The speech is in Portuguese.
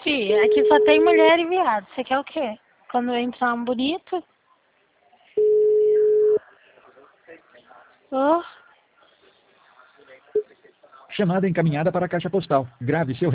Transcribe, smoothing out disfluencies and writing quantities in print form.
Fih, aqui só tem mulher e viado. Você quer o quê? Quando entra um bonito? Oh. Chamada encaminhada para a caixa postal. Grave seu